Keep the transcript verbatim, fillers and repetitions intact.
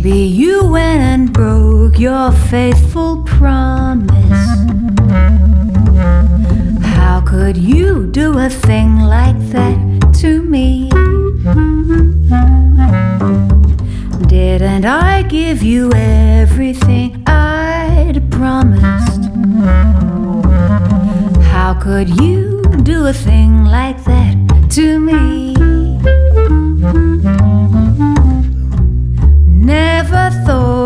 Baby, you went and broke your faithful promise. How could you do a thing like that to me? Didn't I give you everything I'd promised? How could you do a thing like that to me? Never thought